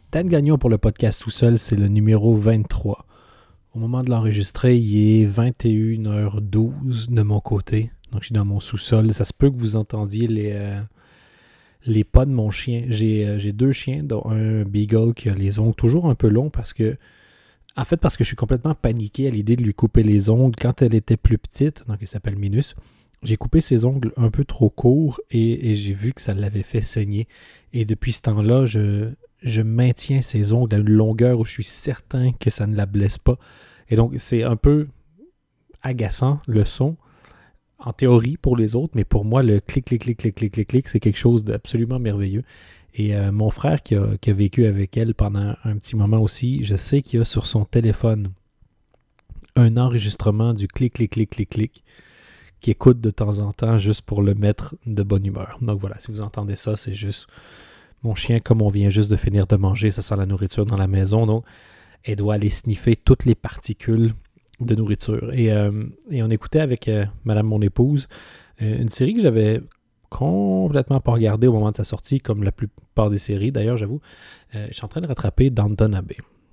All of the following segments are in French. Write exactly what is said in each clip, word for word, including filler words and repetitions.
Dan Gagnon pour le podcast tout seul, c'est le numéro vingt-trois. Au moment de l'enregistrer, il est vingt et une heures douze de mon côté. Donc, je suis dans mon sous-sol. Ça se peut que vous entendiez les, euh, les pas de mon chien. J'ai, euh, j'ai deux chiens, dont un Beagle qui a les ongles toujours un peu longs parce que... En fait, parce que je suis complètement paniqué à l'idée de lui couper les ongles quand elle était plus petite. Donc, elle s'appelle Minus. J'ai coupé ses ongles un peu trop courts et, et j'ai vu que ça l'avait fait saigner. Et depuis ce temps-là, je... je maintiens ses ongles à une longueur où je suis certain que ça ne la blesse pas. Et donc, c'est un peu agaçant, le son, en théorie pour les autres, mais pour moi, le clic, clic, clic, clic, clic, clic, clic, c'est quelque chose d'absolument merveilleux. Et euh, mon frère qui a, qui a vécu avec elle pendant un petit moment aussi, je sais qu'il a sur son téléphone un enregistrement du clic, clic, clic, clic, clic, qui écoute de temps en temps juste pour le mettre de bonne humeur. Donc voilà, si vous entendez ça, c'est juste... Mon chien, comme on vient juste de finir de manger, ça sent la nourriture dans la maison, donc elle doit aller sniffer toutes les particules de nourriture. Et, euh, et on écoutait avec euh, madame mon épouse euh, une série que j'avais complètement pas regardée au moment de sa sortie, comme la plupart des séries. D'ailleurs, j'avoue, euh, je suis en train de rattraper Downton Abbey.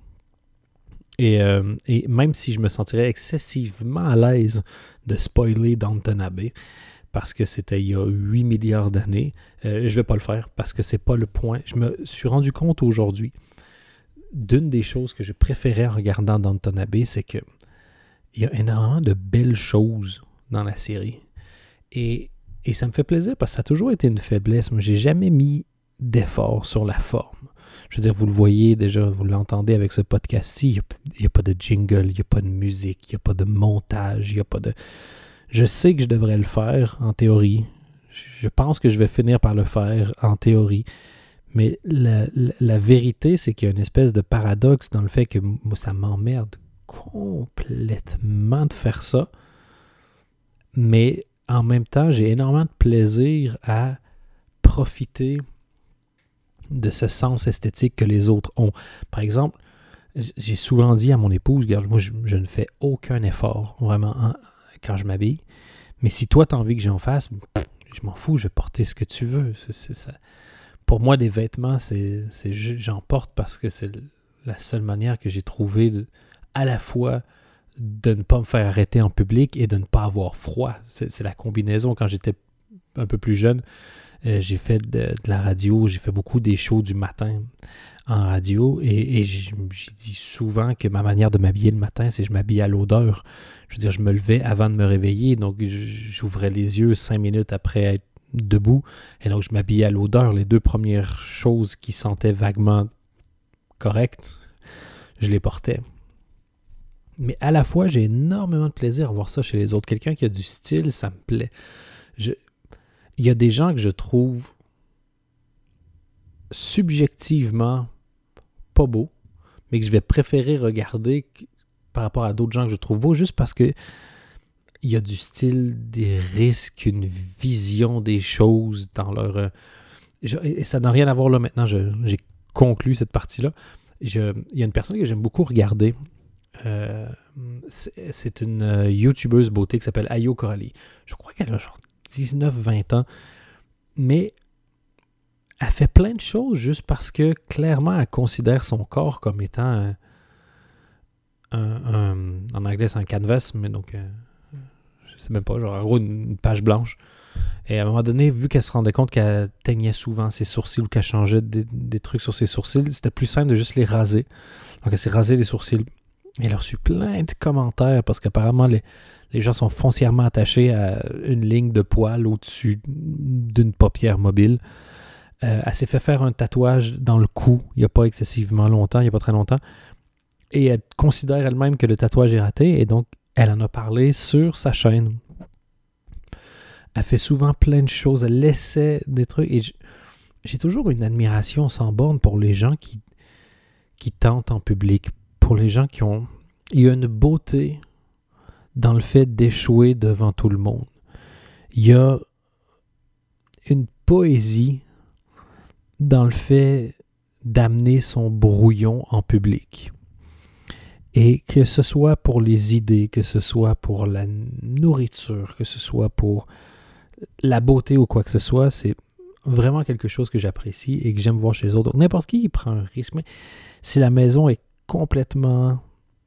Et, euh, et même si je me sentirais excessivement à l'aise de spoiler Downton Abbey, parce que c'était il y a huit milliards d'années, euh, je ne vais pas le faire parce que c'est pas le point. Je me suis rendu compte aujourd'hui d'une des choses que je préférais en regardant Downton Abbey, c'est que il y a énormément de belles choses dans la série. Et, et ça me fait plaisir parce que ça a toujours été une faiblesse. Moi, j'ai jamais mis d'effort sur la forme. Je veux dire, vous le voyez déjà, vous l'entendez avec ce podcast-ci, il n'y a, a pas de jingle, il n'y a pas de musique, il n'y a pas de montage, il n'y a pas de... Je sais que je devrais le faire, en théorie. Je pense que je vais finir par le faire, en théorie. Mais la, la, la vérité, c'est qu'il y a une espèce de paradoxe dans le fait que moi, ça m'emmerde complètement de faire ça. Mais en même temps, j'ai énormément de plaisir à profiter de ce sens esthétique que les autres ont. Par exemple, j'ai souvent dit à mon épouse, regarde, moi, je, je ne fais aucun effort, vraiment, hein, quand je m'habille. Mais si toi, tu as envie que j'en fasse, je m'en fous, je vais porter ce que tu veux. C'est, c'est ça. Pour moi, des vêtements, c'est, c'est j'en porte parce que c'est la seule manière que j'ai trouvé de, à la fois de ne pas me faire arrêter en public et de ne pas avoir froid. C'est, c'est la combinaison. Quand j'étais un peu plus jeune, euh, j'ai fait de, de la radio, j'ai fait beaucoup des shows du matin en radio et, et j'ai, j'ai dit souvent que ma manière de m'habiller le matin, c'est que je m'habille à l'odeur. Je veux dire, je me levais avant de me réveiller, donc j'ouvrais les yeux cinq minutes après être debout, et donc je m'habillais à l'odeur. Les deux premières choses qui sentaient vaguement correctes, je les portais. Mais à la fois, j'ai énormément de plaisir à voir ça chez les autres. Quelqu'un qui a du style, ça me plaît. Je... Il y a des gens que je trouve subjectivement pas beaux, mais que je vais préférer regarder par rapport à d'autres gens que je trouve beaux, juste parce que il y a du style, des risques, une vision des choses dans leur... Euh, je, et ça n'a rien à voir là maintenant, je, j'ai conclu cette partie-là. Je, il y a une personne que j'aime beaucoup regarder. Euh, c'est, c'est une euh, YouTubeuse beauté qui s'appelle Ayo Coralie. Je crois qu'elle a genre dix-neuf vingt ans, mais elle fait plein de choses juste parce que clairement elle considère son corps comme étant un, un, un, en anglais c'est un canvas, mais donc euh, je sais même pas, genre en gros une, une page blanche. Et à un moment donné, vu qu'elle se rendait compte qu'elle teignait souvent ses sourcils ou qu'elle changeait des, des trucs sur ses sourcils, c'était plus simple de juste les raser. Donc elle s'est rasé les sourcils. Et elle a reçu plein de commentaires parce qu'apparemment les, les gens sont foncièrement attachés à une ligne de poils au-dessus d'une paupière mobile. Euh, elle s'est fait faire un tatouage dans le cou il n'y a pas excessivement longtemps, il n'y a pas très longtemps. Et elle considère elle-même que le tatouage est raté et donc elle en a parlé sur sa chaîne. Elle fait souvent plein de choses, elle essaie des trucs. Et j'ai toujours une admiration sans borne pour les gens qui, qui tentent en public, pour les gens qui ont... Il y a une beauté dans le fait d'échouer devant tout le monde. Il y a une poésie dans le fait d'amener son brouillon en public. Et que ce soit pour les idées, que ce soit pour la nourriture, que ce soit pour la beauté ou quoi que ce soit, c'est vraiment quelque chose que j'apprécie et que j'aime voir chez les autres. Donc, n'importe qui, il prend un risque, mais si la maison est complètement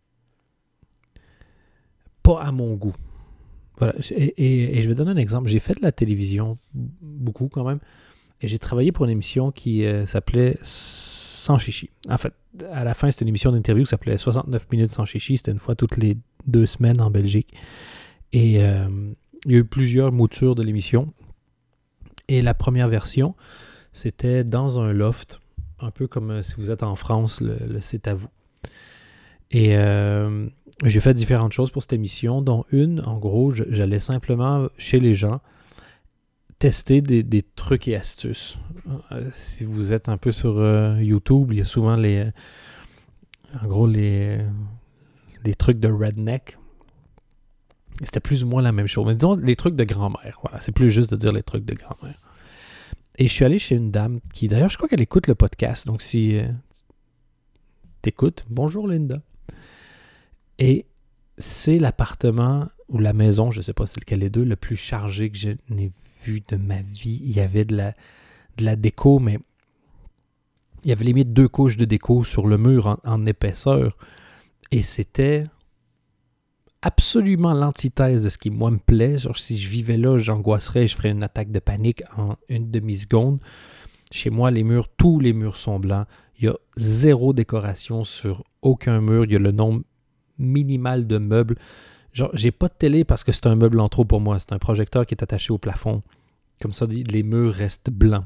pas à mon goût. Voilà. Et, et, et je vais donner un exemple. J'ai fait de la télévision, beaucoup quand même, et j'ai travaillé pour une émission qui euh, s'appelait Sans Chichi. En fait, à la fin, c'était une émission d'interview qui s'appelait soixante-neuf minutes sans chichi. C'était une fois toutes les deux semaines en Belgique. Et euh, il y a eu plusieurs moutures de l'émission. Et la première version, c'était dans un loft, un peu comme euh, si vous êtes en France, le, le C'est à vous. Et euh, j'ai fait différentes choses pour cette émission, dont une, en gros, je, j'allais simplement chez les gens tester des, des trucs et astuces. Euh, si vous êtes un peu sur euh, YouTube, il y a souvent les, euh, en gros, les, euh, des trucs de redneck. C'était plus ou moins la même chose. Mais disons, les trucs de grand-mère. Voilà, c'est plus juste de dire les trucs de grand-mère. Et je suis allé chez une dame qui, d'ailleurs, je crois qu'elle écoute le podcast. Donc, si euh, t'écoutes, bonjour Linda. Et c'est l'appartement ou la maison, je ne sais pas c'est lequel des deux, le plus chargé que je n'ai vu de ma vie. Il y avait de la, de la déco, mais il y avait limite deux couches de déco sur le mur en, en épaisseur. Et c'était absolument l'antithèse de ce qui, moi, me plaît. Genre, si je vivais là, j'angoisserais, je ferais une attaque de panique en une demi-seconde. Chez moi, les murs, tous les murs sont blancs. Il y a zéro décoration sur aucun mur. Il y a le nombre minimal de meubles. Genre, j'ai pas de télé parce que c'est un meuble en trop pour moi. C'est un projecteur qui est attaché au plafond. Comme ça, les murs restent blancs.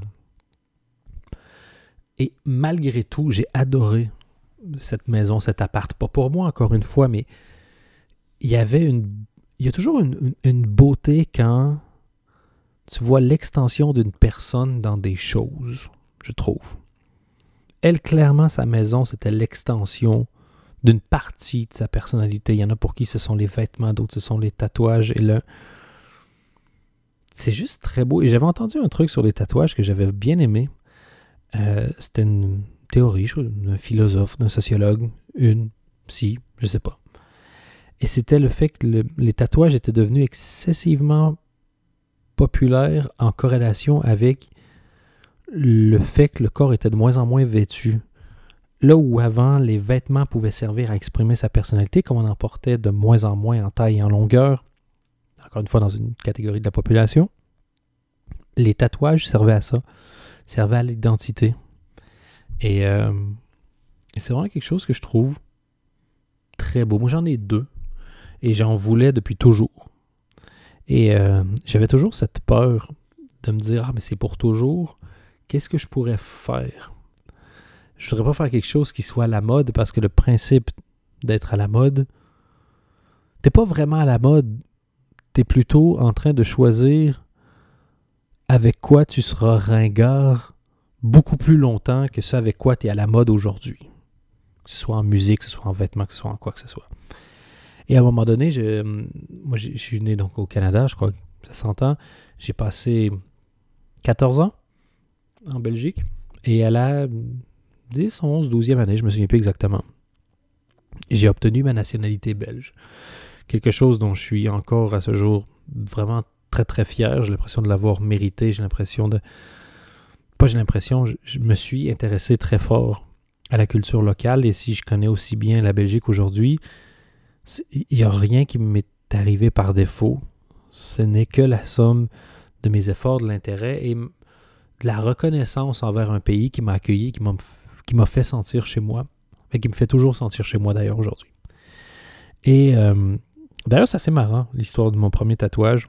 Et malgré tout, j'ai adoré cette maison, cet appart. Pas pour moi, encore une fois, mais il y avait une... Il y a toujours une, une, une beauté quand tu vois l'extension d'une personne dans des choses, je trouve. Elle, clairement, sa maison, c'était l'extension d'une partie de sa personnalité. Il y en a pour qui ce sont les vêtements, d'autres ce sont les tatouages. Et là, c'est juste très beau. Et j'avais entendu un truc sur les tatouages que j'avais bien aimé. Euh, c'était une théorie, je crois, d'un philosophe, d'un sociologue, une, si, je sais pas. Et c'était le fait que le, les tatouages étaient devenus excessivement populaires en corrélation avec le fait que le corps était de moins en moins vêtu. Là où avant, les vêtements pouvaient servir à exprimer sa personnalité, comme on en portait de moins en moins en taille et en longueur, encore une fois dans une catégorie de la population, les tatouages servaient à ça, servaient à l'identité. Et, euh, et c'est vraiment quelque chose que je trouve très beau. Moi, j'en ai deux, et j'en voulais depuis toujours. Et euh, j'avais toujours cette peur de me dire « Ah, mais c'est pour toujours, qu'est-ce que je pourrais faire? » Je voudrais pas faire quelque chose qui soit à la mode parce que le principe d'être à la mode, t'es pas vraiment à la mode. T'es plutôt en train de choisir avec quoi tu seras ringard beaucoup plus longtemps que ce avec quoi t'es à la mode aujourd'hui. Que ce soit en musique, que ce soit en vêtements, que ce soit en quoi que ce soit. Et à un moment donné, je, moi je suis né donc au Canada, je crois que ça s'entend. J'ai passé quatorze ans en Belgique et à la dix, onze, douzième année, je ne me souviens plus exactement. J'ai obtenu ma nationalité belge. Quelque chose dont je suis encore à ce jour vraiment très très fier. J'ai l'impression de l'avoir mérité. J'ai l'impression de... Pas j'ai l'impression, je, je me suis intéressé très fort à la culture locale. Et si je connais aussi bien la Belgique aujourd'hui, il n'y a rien qui m'est arrivé par défaut. Ce n'est que la somme de mes efforts, de l'intérêt et de la reconnaissance envers un pays qui m'a accueilli, qui m'a qui m'a fait sentir chez moi, et qui me fait toujours sentir chez moi d'ailleurs aujourd'hui. Et euh, d'ailleurs, c'est assez marrant, l'histoire de mon premier tatouage.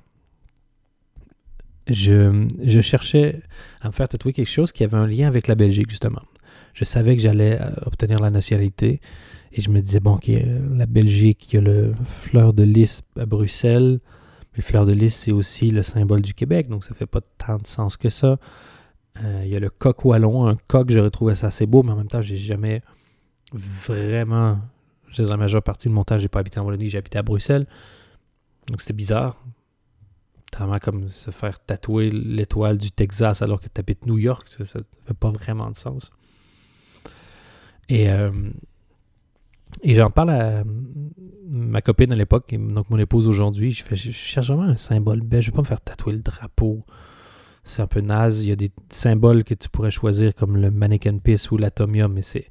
Je, je cherchais à me faire tatouer quelque chose qui avait un lien avec la Belgique, justement. Je savais que j'allais obtenir la nationalité, et je me disais, bon, ok, la Belgique, il y a le fleur de lys à Bruxelles, mais le fleur de lys, c'est aussi le symbole du Québec, donc ça fait pas tant de sens que ça. Euh, il y a le coq wallon, un coq, j'aurais trouvé ça assez beau, mais en même temps, j'ai jamais vraiment, j'ai la majeure partie de mon temps, j'ai pas habité en Wallonie, j'ai habité à Bruxelles, donc c'était bizarre. C'est vraiment comme se faire tatouer l'étoile du Texas alors que tu habites New York, ça, ça fait pas vraiment de sens. Et, euh, et j'en parle à ma copine à l'époque, donc mon épouse aujourd'hui, je, fais, je cherche vraiment un symbole belge, je vais pas me faire tatouer le drapeau. c'est un peu naze. Il y a des symboles que tu pourrais choisir comme le Mannequin Peace ou l'Atomium, mais c'est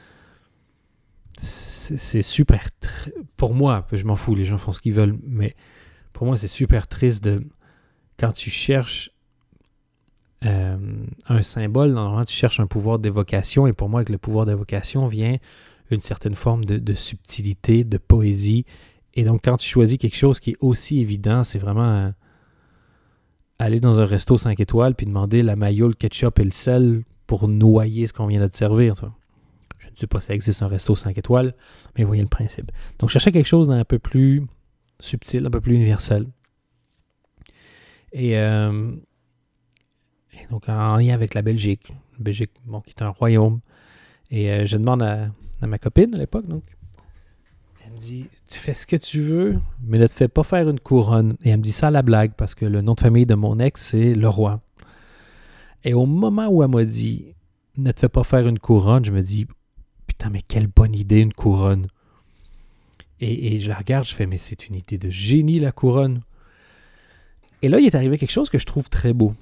c'est, c'est super... Tr- pour moi, je m'en fous, les gens font ce qu'ils veulent, mais pour moi, c'est super triste de... Quand tu cherches euh, un symbole, normalement, tu cherches un pouvoir d'évocation, et pour moi, avec le pouvoir d'évocation vient une certaine forme de, de subtilité, de poésie. Et donc, quand tu choisis quelque chose qui est aussi évident, c'est vraiment euh, aller dans un resto cinq étoiles puis demander la mayo, le ketchup et le sel pour noyer ce qu'on vient de te servir. Toi. Je ne sais pas si ça existe un resto cinq étoiles, mais voyez le principe. Donc, je cherchais quelque chose d'un peu plus subtil, un peu plus universel. Et, euh, et donc, en lien avec la Belgique, la Belgique, bon, qui est un royaume. Et euh, je demande à, à ma copine à l'époque, donc, elle me dit, tu fais ce que tu veux, mais ne te fais pas faire une couronne. Et elle me dit ça à la blague, parce que le nom de famille de mon ex, c'est Leroy. Et au moment où elle m'a dit, ne te fais pas faire une couronne, je me dis, putain, mais quelle bonne idée, une couronne. Et, et je la regarde, je fais, mais c'est une idée de génie, la couronne. Et là, il est arrivé quelque chose que je trouve très beau.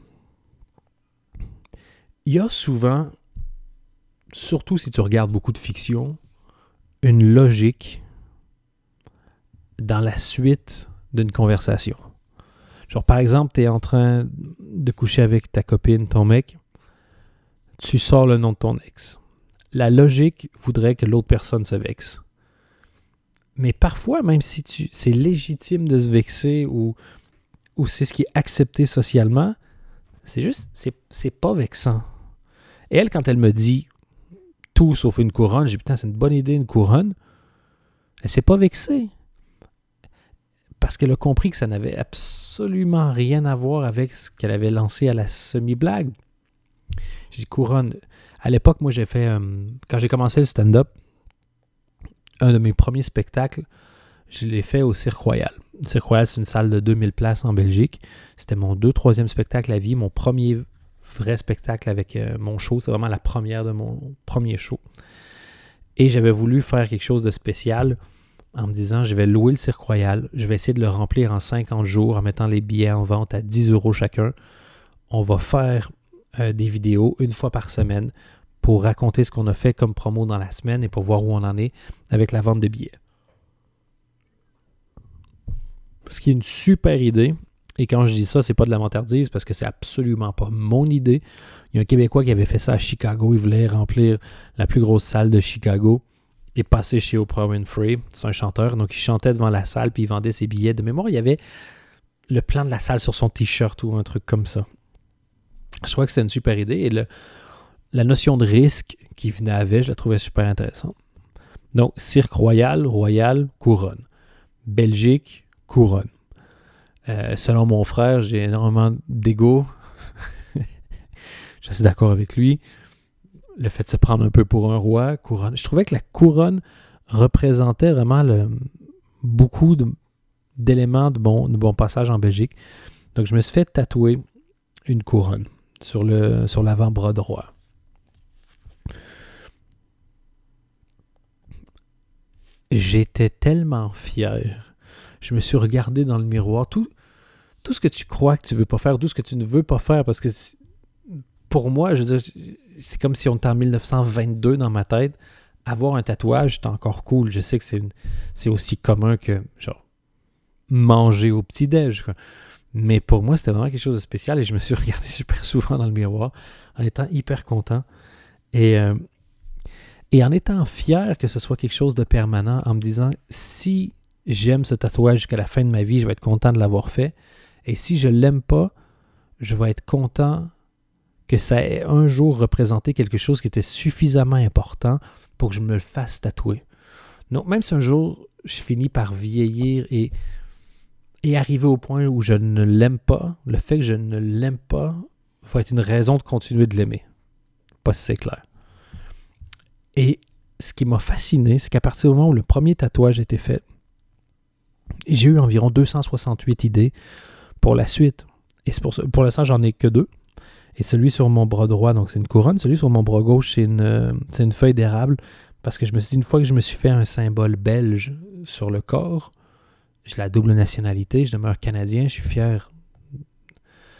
Il y a souvent, surtout si tu regardes beaucoup de fiction, une logique dans la suite d'une conversation. Genre, par exemple, tu es en train de coucher avec ta copine, ton mec, tu sors le nom de ton ex. La logique voudrait que l'autre personne se vexe. Mais parfois, même si tu, c'est légitime de se vexer ou, ou c'est ce qui est accepté socialement, c'est juste, c'est, c'est pas vexant. Et elle, quand elle me dit tout sauf une couronne, j'ai dit, putain, c'est une bonne idée, une couronne, elle s'est pas vexée. Parce qu'elle a compris que ça n'avait absolument rien à voir avec ce qu'elle avait lancé à la semi-blague. J'ai dit couronne. À l'époque, moi, j'ai fait... Euh, quand j'ai commencé le stand-up, un de mes premiers spectacles, je l'ai fait au Cirque Royal. Le Cirque Royal, c'est une salle de deux mille places en Belgique. C'était mon deux, troisième spectacle à vie, mon premier vrai spectacle avec euh, mon show. C'est vraiment la première de mon premier show. Et j'avais voulu faire quelque chose de spécial en me disant, je vais louer le Cirque Royal, je vais essayer de le remplir en cinquante jours en mettant les billets en vente à dix euros chacun. On va faire euh, des vidéos une fois par semaine pour raconter ce qu'on a fait comme promo dans la semaine et pour voir où on en est avec la vente de billets. Ce qui est une super idée. Et quand je dis ça, c'est pas de la vantardise parce que c'est absolument pas mon idée. Il y a un Québécois qui avait fait ça à Chicago. Il voulait remplir la plus grosse salle de Chicago. Il est passé chez Oprah Winfrey. C'est un chanteur. Donc, il chantait devant la salle puis il vendait ses billets. De mémoire, il y avait le plan de la salle sur son t-shirt ou un truc comme ça. Je trouvais que c'était une super idée. Et le, la notion de risque qui venait avec, je la trouvais super intéressante. Donc, Cirque Royal, Royal, couronne. Belgique, couronne. Euh, selon mon frère, j'ai énormément d'ego. Je suis d'accord avec lui. Le fait de se prendre un peu pour un roi, couronne. Je trouvais que la couronne représentait vraiment le, beaucoup de, d'éléments de bon, de bon passage en Belgique. Donc, je me suis fait tatouer une couronne sur, le, sur l'avant-bras droit. J'étais tellement fier. Je me suis regardé dans le miroir. Tout, tout ce que tu crois que tu ne veux pas faire, tout ce que tu ne veux pas faire, parce que pour moi, je veux dire, c'est comme si on était en dix-neuf cent vingt-deux dans ma tête. Avoir un tatouage, c'est encore cool. Je sais que c'est, une, c'est aussi commun que genre manger au petit-déj, quoi. Mais pour moi, c'était vraiment quelque chose de spécial et je me suis regardé super souvent dans le miroir en étant hyper content. Et, euh, et en étant fier que ce soit quelque chose de permanent, en me disant, si j'aime ce tatouage jusqu'à la fin de ma vie, je vais être content de l'avoir fait. Et si je ne l'aime pas, je vais être content que ça ait un jour représenté quelque chose qui était suffisamment important pour que je me le fasse tatouer. Donc, même si un jour, je finis par vieillir et, et arriver au point où je ne l'aime pas, le fait que je ne l'aime pas va être une raison de continuer de l'aimer. Pas si c'est clair. Et ce qui m'a fasciné, c'est qu'à partir du moment où le premier tatouage a été fait, j'ai eu environ deux cent soixante-huit idées pour la suite. Et c'est pour, ça, pour l'instant, j'en ai que deux. Et celui sur mon bras droit, donc c'est une couronne. Celui sur mon bras gauche, c'est une, c'est une feuille d'érable. Parce que je me suis dit, une fois que je me suis fait un symbole belge sur le corps, j'ai la double nationalité, je demeure canadien, je suis fier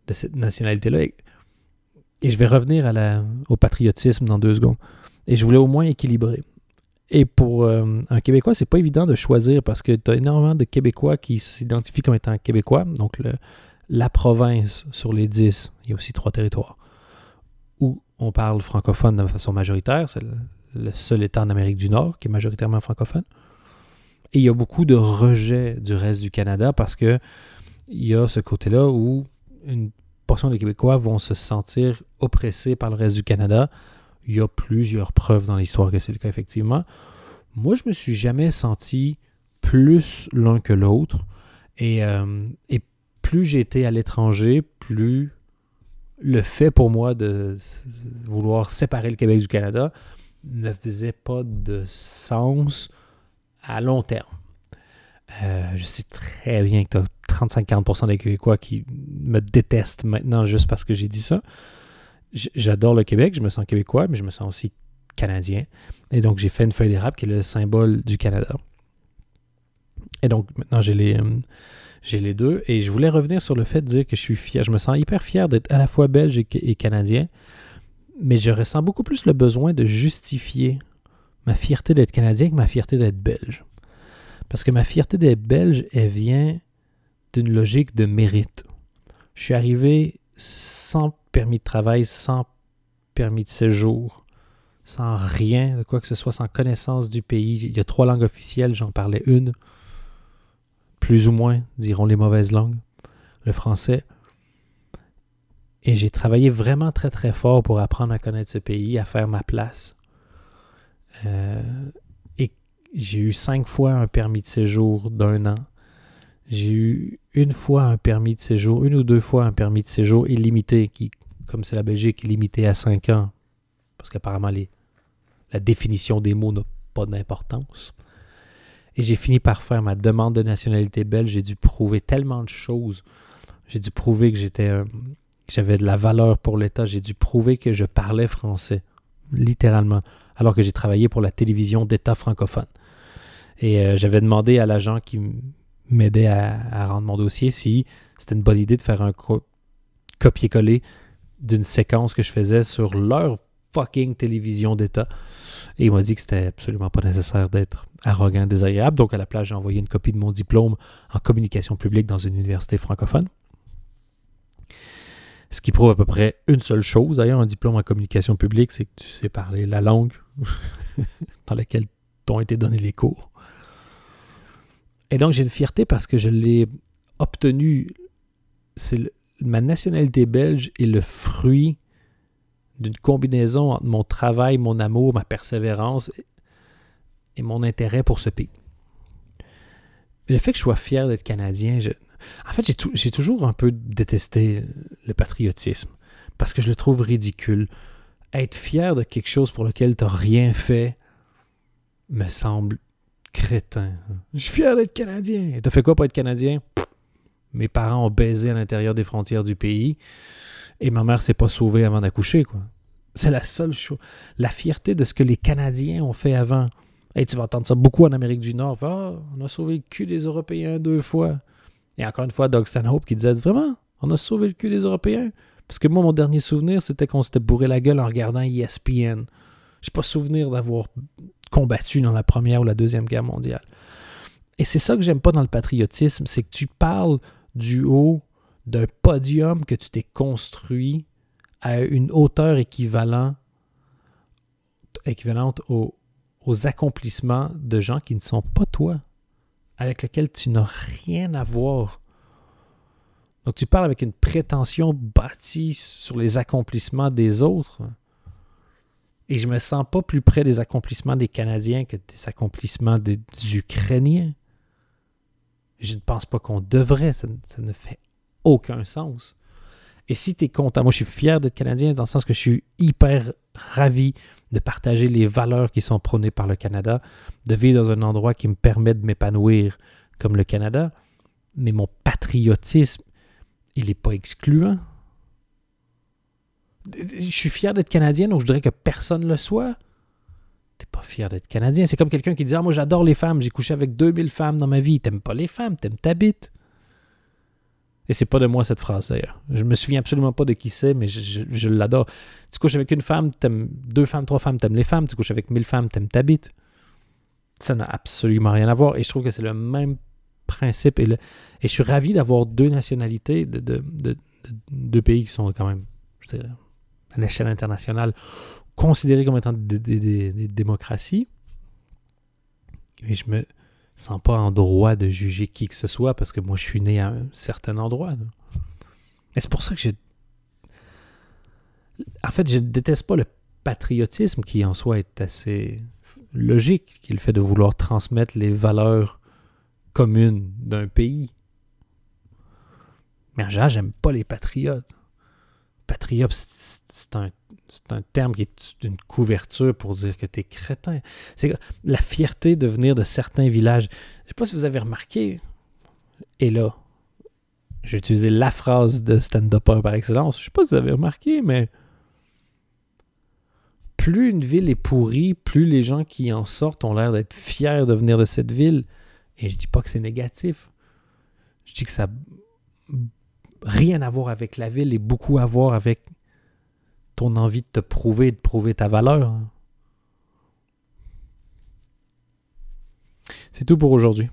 de cette nationalité-là. Et, et je vais revenir à la, au patriotisme dans deux secondes. Et je voulais au moins équilibrer. Et pour euh, un Québécois, c'est pas évident de choisir parce que tu as énormément de Québécois qui s'identifient comme étant Québécois. Donc, le, la province sur les dix, il y a aussi trois territoires où on parle francophone de façon majoritaire. C'est le, le seul État en Amérique du Nord qui est majoritairement francophone. Et il y a beaucoup de rejet du reste du Canada parce que il y a ce côté-là où une portion des Québécois vont se sentir oppressés par le reste du Canada. Il y a plusieurs preuves dans l'histoire que c'est le cas, effectivement. Moi, je me suis jamais senti plus l'un que l'autre. Et, euh, et plus j'étais à l'étranger, plus le fait pour moi de vouloir séparer le Québec du Canada ne faisait pas de sens à long terme. Euh, je sais très bien que tu as trente-cinq à quarante pour cent des Québécois qui me détestent maintenant juste parce que j'ai dit ça. J'adore le Québec, je me sens québécois, mais je me sens aussi canadien. Et donc, j'ai fait une feuille d'érable qui est le symbole du Canada. Et donc, maintenant, j'ai les, euh, j'ai les deux. Et je voulais revenir sur le fait de dire que je suis fier. Je me sens hyper fier d'être à la fois belge et, et canadien, mais je ressens beaucoup plus le besoin de justifier ma fierté d'être canadien que ma fierté d'être belge. Parce que ma fierté d'être belge, elle vient d'une logique de mérite. Je suis arrivé sans permis de travail, sans permis de séjour, sans rien, de quoi que ce soit, sans connaissance du pays. Il y a trois langues officielles, j'en parlais une, plus ou moins, diront les mauvaises langues, le français. Et j'ai travaillé vraiment très très fort pour apprendre à connaître ce pays, à faire ma place. Euh, et j'ai eu cinq fois un permis de séjour d'un an. J'ai eu une fois un permis de séjour, une ou deux fois un permis de séjour illimité, qui, comme c'est la Belgique, est limité à cinq ans, parce qu'apparemment les, la définition des mots n'a pas d'importance. Et j'ai fini par faire ma demande de nationalité belge. J'ai dû prouver tellement de choses. J'ai dû prouver que j'étais, euh, que j'avais de la valeur pour l'État. J'ai dû prouver que je parlais français, littéralement, alors que j'ai travaillé pour la télévision d'État francophone. Et euh, j'avais demandé à l'agent qui m'aidait à, à rendre mon dossier si c'était une bonne idée de faire un co- copier-coller d'une séquence que je faisais sur leur fucking télévision d'État. Et il m'a dit que c'était absolument pas nécessaire d'être arrogant, désagréable. Donc, à la place, j'ai envoyé une copie de mon diplôme en communication publique dans une université francophone. Ce qui prouve à peu près une seule chose. D'ailleurs, un diplôme en communication publique, c'est que tu sais parler la langue dans laquelle t'ont été donnés les cours. Et donc, j'ai une fierté parce que je l'ai obtenu. C'est le, ma nationalité belge est le fruit d'une combinaison entre mon travail, mon amour, ma persévérance et mon intérêt pour ce pays. Mais le fait que je sois fier d'être Canadien, je... en fait, j'ai, tout, j'ai toujours un peu détesté le patriotisme parce que je le trouve ridicule. Être fier de quelque chose pour lequel tu n'as rien fait me semble crétin. Je suis fier d'être Canadien. Et t'as fait quoi pour être Canadien? Pff, mes parents ont baisé à l'intérieur des frontières du pays et ma mère s'est pas sauvée avant d'accoucher, quoi. C'est la seule chose. La fierté de ce que les Canadiens ont fait avant. Hey, tu vas entendre ça beaucoup en Amérique du Nord. Ah, oh, on a sauvé le cul des Européens deux fois. Et encore une fois, Doug Stanhope qui disait vraiment, on a sauvé le cul des Européens. Parce que moi, mon dernier souvenir, c'était qu'on s'était bourré la gueule en regardant E S P N. J'ai pas souvenir d'avoir combattu dans la Première ou la Deuxième Guerre mondiale. Et c'est ça que j'aime pas dans le patriotisme, c'est que tu parles du haut d'un podium que tu t'es construit à une hauteur équivalent, équivalente aux, aux accomplissements de gens qui ne sont pas toi, avec lesquels tu n'as rien à voir. Donc tu parles avec une prétention bâtie sur les accomplissements des autres. Et je me sens pas plus près des accomplissements des Canadiens que des accomplissements des Ukrainiens. Je ne pense pas qu'on devrait. Ça, ça ne fait aucun sens. Et si tu es content, moi je suis fier d'être Canadien dans le sens que je suis hyper ravi de partager les valeurs qui sont prônées par le Canada, de vivre dans un endroit qui me permet de m'épanouir comme le Canada. Mais mon patriotisme, il n'est pas excluant. Je suis fier d'être Canadien, donc je dirais que personne ne le soit. T'es pas fier d'être Canadien. C'est comme quelqu'un qui dit « Ah, moi j'adore les femmes, j'ai couché avec deux mille femmes dans ma vie. » T'aimes pas les femmes, t'aimes ta bite. Et c'est pas de moi cette phrase d'ailleurs. Je me souviens absolument pas de qui c'est, mais je, je, je l'adore. Tu couches avec une femme, t'aimes deux femmes, trois femmes, t'aimes les femmes. Tu couches avec mille femmes, t'aimes ta bite. Ça n'a absolument rien à voir. Et je trouve que c'est le même principe. Et, le, et je suis ravi d'avoir deux nationalités de, de, de, de deux pays qui sont quand même, je dirais, à l'échelle internationale, considérés comme étant des, des, des, des démocraties. Et je me sens pas en droit de juger qui que ce soit parce que moi, je suis né à un certain endroit. Là. Et c'est pour ça que je... En fait, je déteste pas le patriotisme qui, en soi, est assez logique, qui est le fait de vouloir transmettre les valeurs communes d'un pays. Mais en général, j'aime pas les patriotes. Patriote, c'est, c'est, un, c'est un terme qui est une couverture pour dire que t'es crétin. C'est la fierté de venir de certains villages. Je sais pas si vous avez remarqué, et là, j'ai utilisé la phrase de stand-upper par excellence. Je sais pas si vous avez remarqué, mais plus une ville est pourrie, plus les gens qui en sortent ont l'air d'être fiers de venir de cette ville. Et je dis pas que c'est négatif. Je dis que ça rien à voir avec la ville et beaucoup à voir avec ton envie de te prouver, de prouver ta valeur. C'est tout pour aujourd'hui.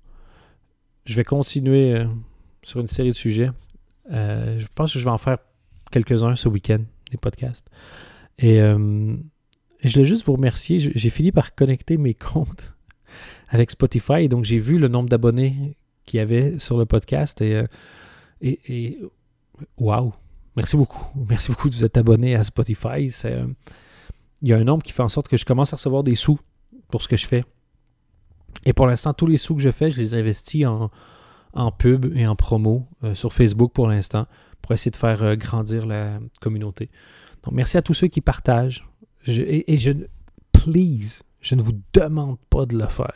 Je vais continuer euh, sur une série de sujets. Euh, je pense que je vais en faire quelques-uns ce week-end, des podcasts. Et euh, je voulais juste vous remercier. J'ai fini par connecter mes comptes avec Spotify. Et donc, j'ai vu le nombre d'abonnés qu'il y avait sur le podcast. Et, euh, et, et wow! Merci beaucoup. Merci beaucoup de vous être abonné à Spotify. C'est, euh, il y a un nombre qui fait en sorte que je commence à recevoir des sous pour ce que je fais. Et pour l'instant, tous les sous que je fais, je les investis en, en pub et en promo euh, sur Facebook pour l'instant pour essayer de faire euh, grandir la communauté. Donc, merci à tous ceux qui partagent. Je, et, et je, please, je ne vous demande pas de le faire.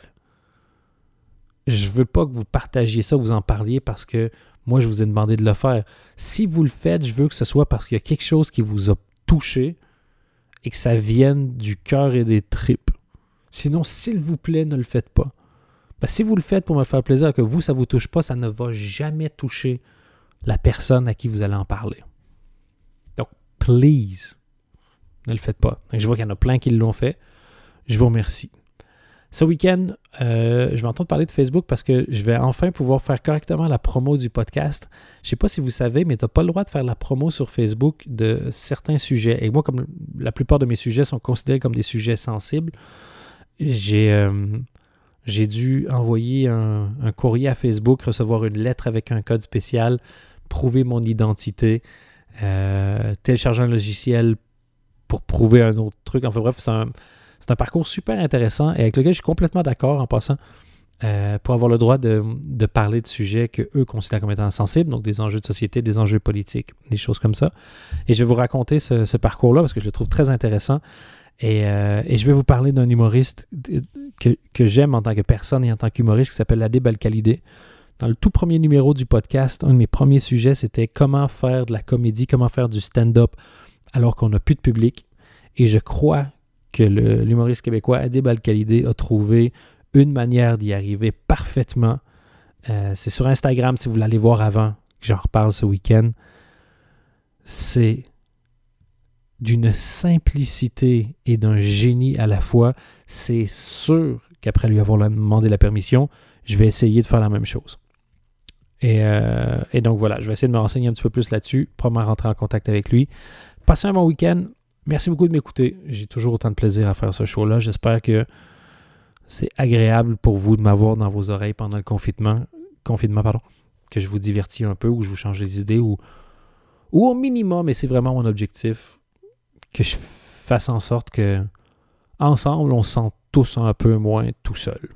Je ne veux pas que vous partagiez ça, vous en parliez parce que moi, je vous ai demandé de le faire. Si vous le faites, je veux que ce soit parce qu'il y a quelque chose qui vous a touché et que ça vienne du cœur et des tripes. Sinon, s'il vous plaît, ne le faites pas. Parce que si vous le faites pour me faire plaisir, que vous, ça ne vous touche pas, ça ne va jamais toucher la personne à qui vous allez en parler. Donc, please, ne le faites pas. Donc, je vois qu'il y en a plein qui l'ont fait. Je vous remercie. Ce week-end, euh, je vais entendre parler de Facebook parce que je vais enfin pouvoir faire correctement la promo du podcast. Je ne sais pas si vous savez, mais tu n'as pas le droit de faire la promo sur Facebook de certains sujets. Et moi, comme la plupart de mes sujets sont considérés comme des sujets sensibles, j'ai, euh, j'ai dû envoyer un, un courrier à Facebook, recevoir une lettre avec un code spécial, prouver mon identité, euh, télécharger un logiciel pour prouver un autre truc. Enfin bref, c'est un... C'est un parcours super intéressant et avec lequel je suis complètement d'accord en passant euh, pour avoir le droit de, de parler de sujets qu'eux considèrent comme étant sensibles, donc des enjeux de société, des enjeux politiques, des choses comme ça. Et je vais vous raconter ce, ce parcours-là parce que je le trouve très intéressant et, euh, et je vais vous parler d'un humoriste que, que j'aime en tant que personne et en tant qu'humoriste qui s'appelle Adib Al-Khalidé. Dans le tout premier numéro du podcast, un de mes premiers sujets, c'était comment faire de la comédie, comment faire du stand-up alors qu'on n'a plus de public. Et je crois que le, l'humoriste québécois Adib Al-Khalidé a trouvé une manière d'y arriver parfaitement. Euh, c'est sur Instagram, si vous l'allez voir avant, que j'en reparle ce week-end. C'est d'une simplicité et d'un génie à la fois. C'est sûr qu'après lui avoir demandé la permission, je vais essayer de faire la même chose. Et, euh, et donc voilà, je vais essayer de me renseigner un petit peu plus là-dessus, probablement rentrer en contact avec lui. Passez un bon week-end. Merci beaucoup de m'écouter. J'ai toujours autant de plaisir à faire ce show-là. J'espère que c'est agréable pour vous de m'avoir dans vos oreilles pendant le confinement, confinement pardon, que je vous divertis un peu ou je vous change les idées ou, ou au minimum, et c'est vraiment mon objectif, que je fasse en sorte que ensemble, on se sente tous un peu moins tout seul.